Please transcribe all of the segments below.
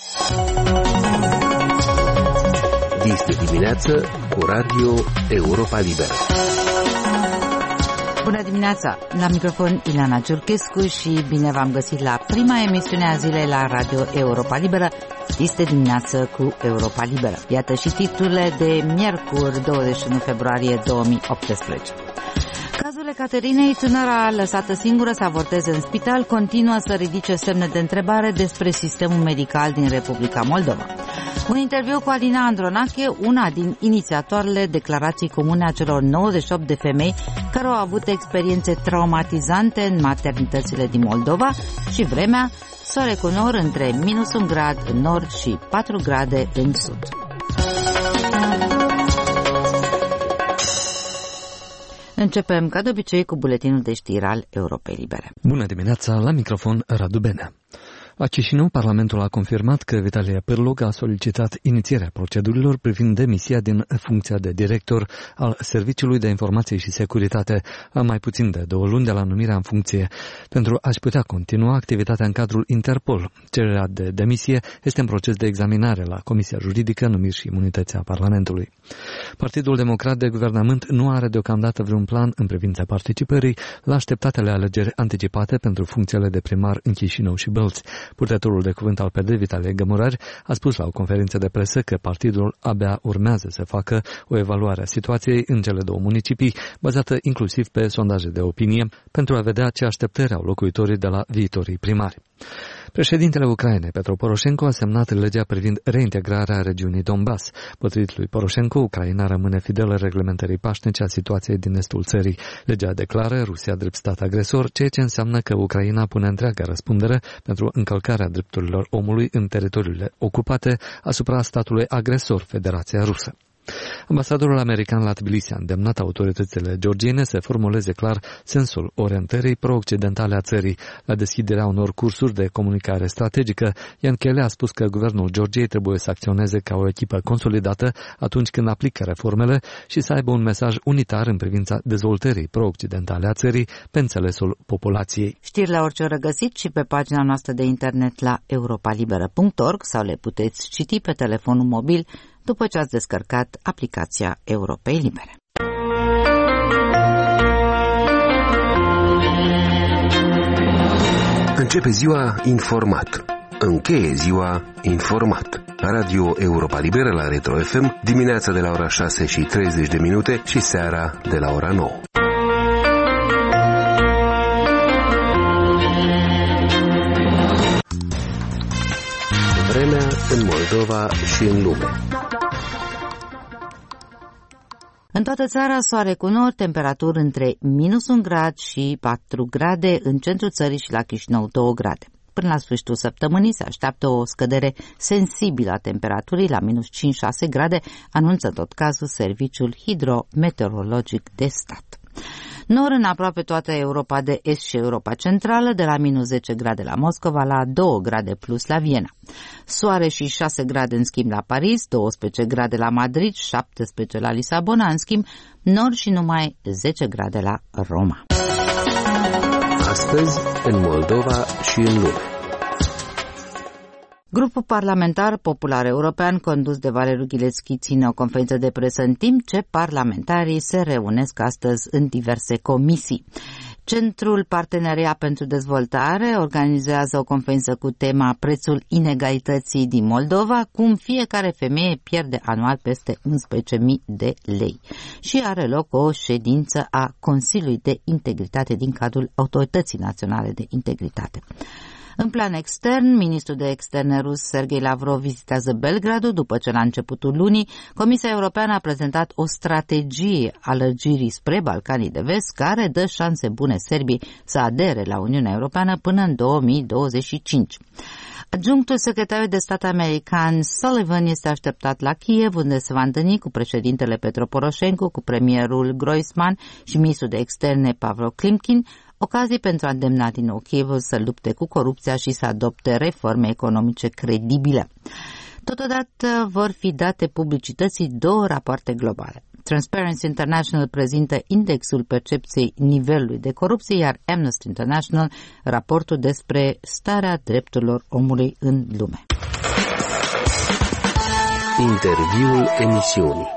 Dis de dimineață cu Radio Europa Liberă. Bună dimineața! La microfon Ileana Ciurchescu și bine v-am găsit la prima emisiune a zilei la Radio Europa Liberă, Dis de dimineață cu Europa Liberă. Iată și titlurile de miercuri 21 februarie 2018. Cazul Ecaterinei, tânăra lăsată singură să avorteze în spital, continuă să ridice semne de întrebare despre sistemul medical din Republica Moldova. Un interviu cu Alina Andronache, una din inițiatoarele declarației comune a celor 98 de femei care au avut experiențe traumatizante în maternitățile din Moldova, și vremea, soare cu nor între -1 grad în nord și 4 grade în sud. Începem, ca de obicei, cu buletinul de știri al Europei Libere. Bună dimineața, la microfon Radu Benea. La Chișinău, Parlamentul a confirmat că Vitalie Pârlog a solicitat inițierea procedurilor privind demisia din funcția de director al Serviciului de Informație și Securitate la mai puțin de 2 luni de la numirea în funcție, pentru a-și putea continua activitatea în cadrul Interpol. Cererea de demisie este în proces de examinare la Comisia Juridică, Numiri și Imunități a Parlamentului. Partidul Democrat de Guvernământ nu are deocamdată vreun plan în privința participării la așteptatele alegeri anticipate pentru funcțiile de primar în Chișinău și Bălți. Purtătorul de cuvânt al PD, Vitalie Gămurari, a spus la o conferință de presă că partidul abia urmează să facă o evaluare a situației în cele 2 municipii, bazată inclusiv pe sondaje de opinie, pentru a vedea ce așteptări au locuitorii de la viitorii primari. Președintele Ucrainei, Petro Poroșenko, a semnat legea privind reintegrarea regiunii Donbass. Potrivit lui Poroșenko, Ucraina rămâne fidelă reglementării pașnice a situației din estul țării. Legea declară Rusia drept stat agresor, ceea ce înseamnă că Ucraina pune întreaga răspundere pentru încălcarea drepturilor omului în teritoriile ocupate asupra statului agresor, Federația Rusă. Ambasadorul american la Tbilisi a îndemnat autoritățile georgiene să formuleze clar sensul orientării pro-occidentale a țării la deschiderea unor cursuri de comunicare strategică. Ian Kelly a spus că guvernul Georgiei trebuie să acționeze ca o echipă consolidată atunci când aplică reformele și să aibă un mesaj unitar în privința dezvoltării pro-occidentale a țării pe înțelesul populației. Știri la orice oră găsiți și pe pagina noastră de internet la europalibera.org sau le puteți citi pe telefonul mobil după ce ați descărcat aplicația Europei Libere. Începe ziua informat. Încheie ziua informat. Radio Europa Liberă la Retro FM, dimineața de la ora 6:30 și seara de la ora 9. Vremea în Moldova și în lume. În toată țara, soare cu nor, temperaturi între -1 grad și 4 grade, în centrul țării și la Chișinău 2 grade. Până la sfârșitul săptămânii se așteaptă o scădere sensibilă a temperaturii la -5-6 grade, anunță tot cazul Serviciul Hidrometeorologic de Stat. Nor în aproape toată Europa de Est și Europa Centrală, de la -10 grade la Moscova la 2 grade plus la Viena. Soare și 6 grade în schimb la Paris, 12 grade la Madrid, 17 la Lisabona, în schimb nor și numai 10 grade la Roma. Astăzi, în Moldova și în lume. Grupul parlamentar popular european condus de Valeriu Ghilețchi ține o conferință de presă în timp ce parlamentarii se reunesc astăzi în diverse comisii. Centrul Parteneria pentru Dezvoltare organizează o conferință cu tema Prețul inegalității din Moldova, cum fiecare femeie pierde anual peste 11.000 de lei. Și are loc o ședință a Consiliului de Integritate din cadrul Autorității Naționale de Integritate. În plan extern, ministrul de externe rus Sergei Lavrov vizitează Belgradul după ce la începutul lunii Comisia Europeană a prezentat o strategie a lărgirii spre Balcanii de Vest care dă șanse bune Serbiei să adere la Uniunea Europeană până în 2025. Adjunctul secretarului de stat american Sullivan este așteptat la Kiev, unde se va întâlni cu președintele Petro Poroșenko, cu premierul Groisman și ministrul de externe Pavlo Klimkin, ocazii pentru a îndemna din nou Kievul să lupte cu corupția și să adopte reforme economice credibile. Totodată vor fi date publicității 2 rapoarte globale. Transparency International prezintă indexul percepției nivelului de corupție, iar Amnesty International raportul despre starea drepturilor omului în lume. Interviul emisiunii.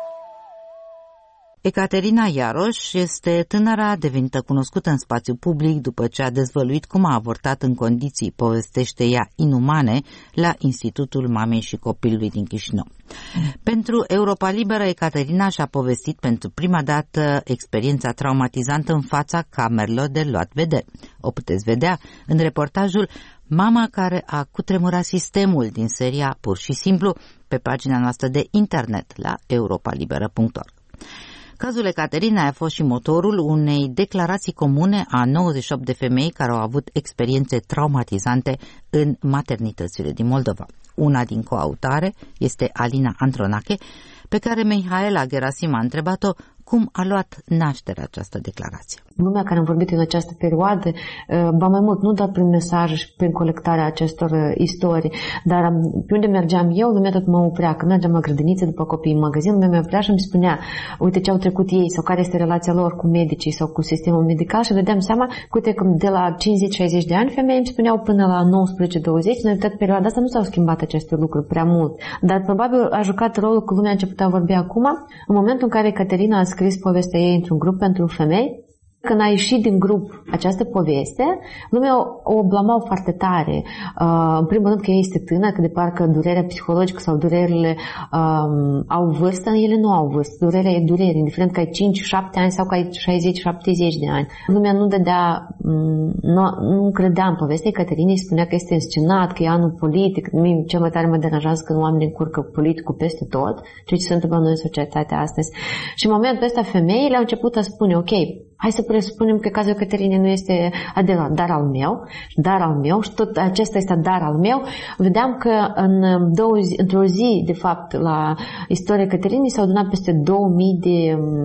Ecaterina Iaroș este tânăra devenită cunoscută în spațiu public după ce a dezvăluit cum a avortat în condiții, povestește ea, inumane, la Institutul Mamei și Copilului din Chișinău. Pentru Europa Liberă, Ecaterina și-a povestit pentru prima dată experiența traumatizantă în fața camerelor de luat vederi. O puteți vedea în reportajul Mama care a cutremurat sistemul din seria Pur și Simplu pe pagina noastră de internet la europalibera.org. Cazul Ecaterinei a fost și motorul unei declarații comune a 98 de femei care au avut experiențe traumatizante în maternitățile din Moldova. Una din coautare este Alina Andronache, pe care Mihaela Gerasim a întrebat-o cum a luat naștere această declarație. Lumea care am vorbit în această perioadă, ba mai mult, nu doar prin mesaje și prin colectarea acestor istorii, dar pe unde mergeam eu, lumea tot mă oprea. Când mergeam la grădiniță după copii în magazin, lumea mă oprea și îmi spunea, uite ce au trecut ei sau care este relația lor cu medicii sau cu sistemul medical și vedeam seama, uite cum de la 50-60 de ani femei îmi spuneau până la 19-20, în toată perioada asta nu s-au schimbat aceste lucruri prea mult. Dar probabil a jucat rolul că lumea a început a vorbi acum, în momentul în care Ecaterina a scris povestea ei într-un grup pentru femei. Când a ieșit din grup această poveste, lumea o blamau foarte tare. În primul rând că ea este tânără, că de parcă durerea psihologică sau durerile au vârstă, ele nu au vârstă. Durerea e durere, indiferent că ai 5-7 ani sau că ai 60-70 de ani. Lumea nu credea în povestea Ecaterinei, spunea că este înscenat, că e anul politic. Mie cel mai tare mă deranjează când oamenii încurcă politicul peste tot, ceea ce se întâmplă noi în societatea astăzi. Și în momentul ăsta femeile au început a spune, ok, hai să presupunem că cazul Ecaterinei nu este adevărat, dar al meu și tot acesta este dar al meu. Vedeam că într-o zi, de fapt, la istoria Ecaterinei s-au adunat peste 2000 de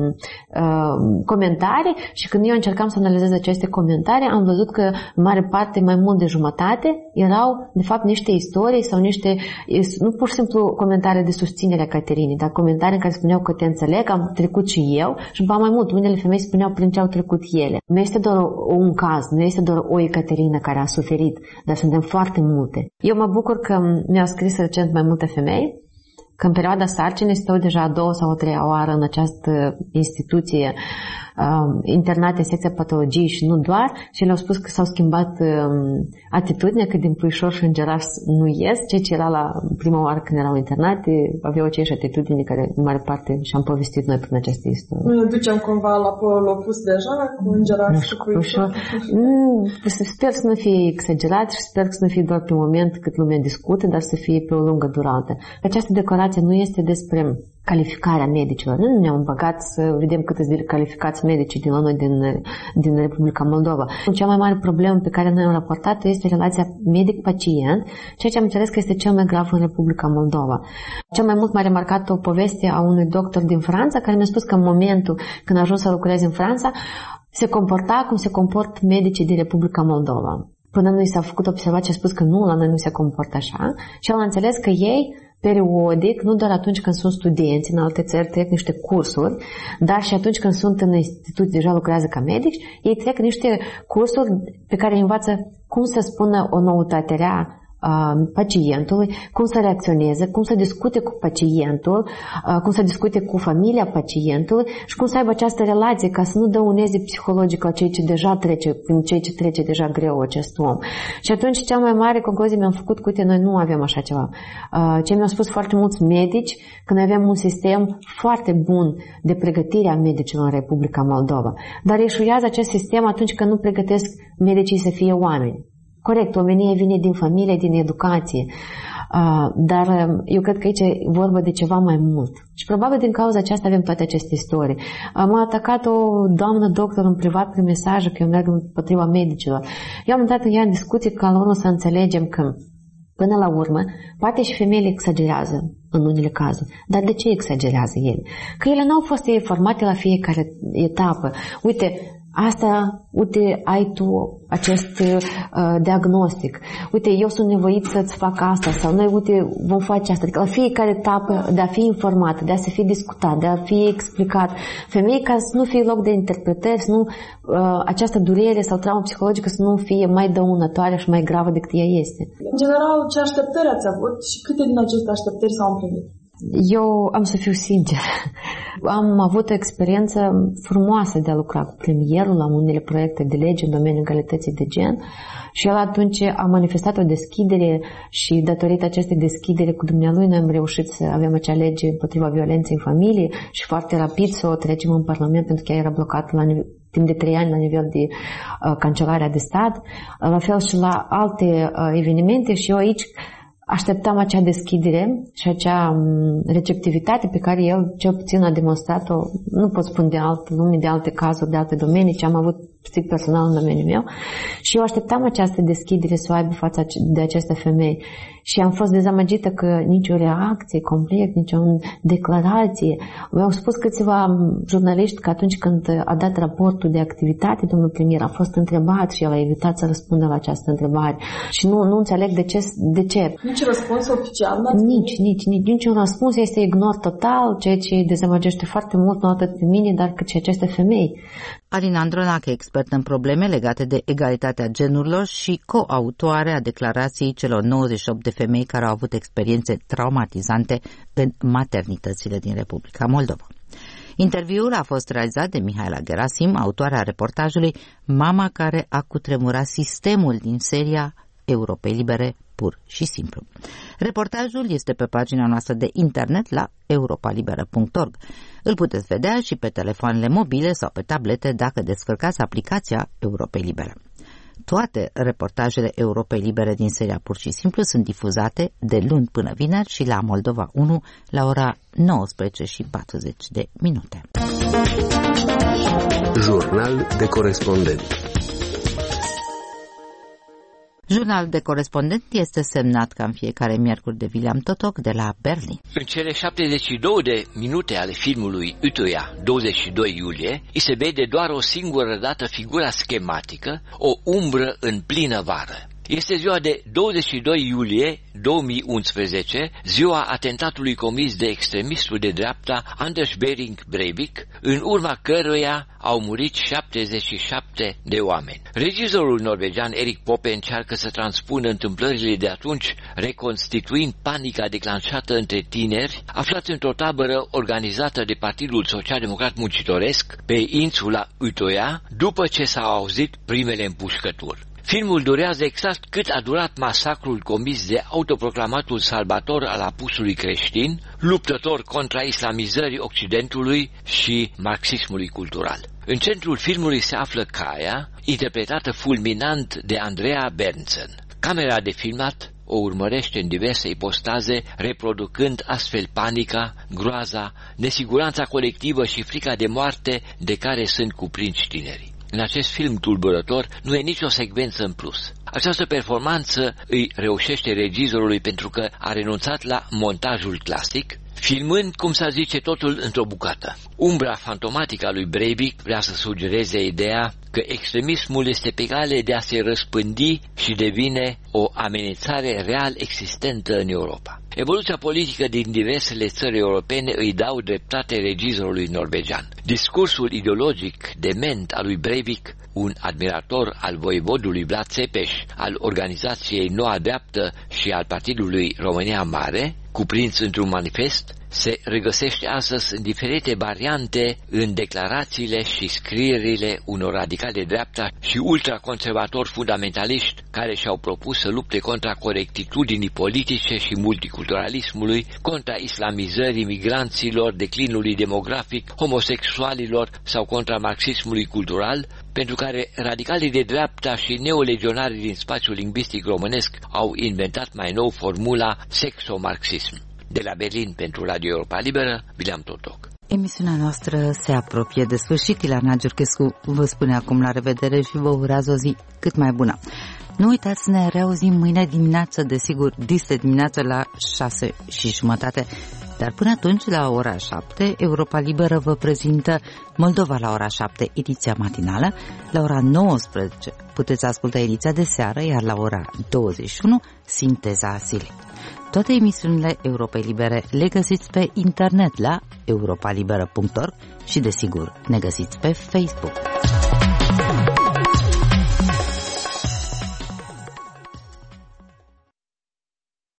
comentarii și când eu încercam să analizez aceste comentarii, am văzut că în mare parte, mai mult de jumătate, erau, de fapt, niște istorii sau nu pur și simplu comentarii de susținere a Ecaterinei, dar comentarii în care spuneau că te înțeleg, am trecut și eu și ba mai mult, unele femei spuneau prin ce au trecut ele. Nu este doar un caz, nu este doar o Ecaterina care a suferit, dar suntem foarte multe. Eu mă bucur că mi-au scris recent mai multe femei, că în perioada sarcinii stau deja a 2 sau a 3 oară în această instituție internate în secția patologii și nu doar, și le-au spus că s-au schimbat atitudinea, că din puișor și îngeraș nu ies, ceea ce era la prima oară când erau internate, aveau aceeași atitudine care în mare parte și-am povestit noi prin aceste istorii. Nu ne ducem cumva la polul opus deja, cu îngeraș și puișor? Sper să nu fie exagerat și sper să nu fie doar pe moment cât lumea discută, dar să fie pe o lungă durată. Această declarație nu este despre calificarea medicilor. Nu ne-am băgat să vedem cât îți calificați medicii din la noi din Republica Moldova. Cea mai mare problemă pe care noi am raportat este relația medic-pacient, ceea ce am înțeles că este cel mai grav în Republica Moldova. Cel mai mult m-a remarcat o poveste a unui doctor din Franța care mi-a spus că în momentul când a ajuns să lucreze în Franța se comporta cum se comportă medicii din Republica Moldova. Până nu i s-a făcut observație, a spus că nu, la noi nu se comportă așa și am înțeles că ei periodic, nu doar atunci când sunt studenți în alte țări, trec niște cursuri, dar și atunci când sunt în institut, deja lucrează ca medici, ei trec niște cursuri pe care îi învață cum să spună o noutate rea pacientului, cum să reacționeze, cum să discute cu pacientul, cum să discute cu familia pacientului și cum să aibă această relație ca să nu dăuneze psihologic la cei ce deja trece, prin cei ce trece deja greu acest om. Și atunci cea mai mare concluzie mi-am făcut că, uite, noi nu avem așa ceva. Ce mi-au spus foarte mulți medici, că noi avem un sistem foarte bun de pregătire a medicilor în Republica Moldova. Dar eșuează acest sistem atunci când nu pregătesc medicii să fie oameni. Corect, omenia vine din familie, din educație, dar eu cred că aici e vorba de ceva mai mult. Și probabil din cauza aceasta avem toate aceste istorii. M-a atacat o doamnă doctor în privat prin mesaje că eu merg împotriva medicilor. Eu am intrat în ea în discuție ca la urmă să înțelegem că până la urmă, poate și femeile exagerează în unele cazuri. Dar de ce exagerează ele? Că ele n-au fost informate la fiecare etapă. Uite, uite, ai tu acest diagnostic. Uite, eu sunt nevoit să-ți fac asta sau noi, uite, vom face asta. Adică la fiecare etapă de a fi informat, de a se fi discutat, de a fi explicat. Femei ca să nu fie loc de interpretări, să nu această durere sau traumă psihologică să nu fie mai dăunătoare și mai gravă decât ea este. În general, ce așteptări ați avut și câte din aceste așteptări s-au împlinit? Eu am să fiu sincer. Am avut o experiență frumoasă de a lucra cu premierul la unele proiecte de lege în domeniul egalității de gen și el atunci a manifestat o deschidere și datorită acestei deschidere cu dumnealui noi am reușit să avem acea lege împotriva violenței în familie și foarte rapid să o trecem în Parlament pentru că ea era blocată timp de 3 ani la nivel de Cancelarea de Stat, la fel și la alte evenimente și eu aici așteptam acea deschidere și acea receptivitate pe care el cel puțin a demonstrat-o, nu pot spune de alte lume, de alte cazuri, de alte domenii, ce am avut strict personal în domeniul meu și eu așteptam această deschidere să o aibă față de aceste femei și am fost dezamăgită că nicio reacție complet, nicio declarație. Mi-au spus câțiva jurnaliști că atunci când a dat raportul de activitate, domnul premier a fost întrebat și el a evitat să răspundă la această întrebare și nu înțeleg de ce. Nici răspuns oficial? Niciun răspuns, este ignor total, ceea ce dezamăgește foarte mult, nu atât pe mine, dar cât și aceste femei. Alina Andronache, expertă în probleme legate de egalitatea genurilor și coautoare a declarației celor 98 de femei care au avut experiențe traumatizante în maternitățile din Republica Moldova. Interviul a fost realizat de Mihaela Gerasim, autoarea reportajului Mama care a cutremurat sistemul din seria Europei Libere, pur și simplu. Reportajul este pe pagina noastră de internet la europalibera.org. Îl puteți vedea și pe telefoanele mobile sau pe tablete dacă descărcați aplicația Europei Libere. Toate reportajele Europei Libere din seria Pur și Simplu sunt difuzate de luni până vineri și la Moldova 1 la ora 19:40. Jurnal de corespondent. Jurnalul de corespondent este semnat ca în fiecare miercuri de William Totoc de la Berlin. În cele 72 de minute ale filmului Utoia, 22 iulie, îi se vede doar o singură dată figura schematică, o umbră în plină vară. Este ziua de 22 iulie 2011, ziua atentatului comis de extremistul de dreapta Anders Behring Breivik, în urma căruia au murit 77 de oameni. Regizorul norvegian Erik Poppe încearcă să transpună întâmplările de atunci, reconstituind panica declanșată între tineri, aflați într-o tabără organizată de Partidul Social-Democrat Muncitoresc pe insula Utoia, după ce s-au auzit primele împușcături. Filmul durează exact cât a durat masacrul comis de autoproclamatul salvator al apusului creștin, luptător contra islamizării Occidentului și marxismului cultural. În centrul filmului se află Kaya, interpretată fulminant de Andrea Berntsen. Camera de filmat o urmărește în diverse ipostaze, reproducând astfel panica, groaza, nesiguranța colectivă și frica de moarte de care sunt cuprinși tinerii. În acest film tulburător nu e nicio secvență în plus. Această performanță îi reușește regizorului pentru că a renunțat la montajul clasic, filmând, cum s-ar zice, totul într-o bucată. Umbra fantomatică a lui Breivik vrea să sugereze ideea că extremismul este pe cale de a se răspândi și devine o amenințare real existentă în Europa. Evoluția politică din diversele țări europene îi dau dreptate regizorului norvegian. Discursul ideologic dement al lui Breivik, un admirator al voievodului Vlad Țepeș, al organizației Noua Dreaptă și al Partidului România Mare, cuprins într-un manifest, se regăsește astăzi în diferite variante în declarațiile și scrierile unor radicali de dreapta și ultraconservatori fundamentaliști care și-au propus să lupte contra corectitudinii politice și multiculturalismului, contra islamizării migranților, declinului demografic, homosexualilor sau contra marxismului cultural, pentru care radicalii de dreapta și neolegionarii din spațiul lingvistic românesc au inventat mai nou formula sexomarxism. De la Berlin pentru Radio Europa Liberă, William Totoc. Emisiunea noastră se apropie de sfârșit. Ileana Giurchescu vă spune acum la revedere și vă urează o zi cât mai bună. Nu uitați să ne reauzim mâine dimineață, desigur, dis de dimineață la 6:30. Dar până atunci, la ora 7, Europa Liberă vă prezintă Moldova la ora 7, ediția matinală. La ora 19 puteți asculta ediția de seară, iar la ora 21, sinteza zilei. Toate emisiunile Europei Libere le găsiți pe internet la europalibera.org și, desigur, ne găsiți pe Facebook.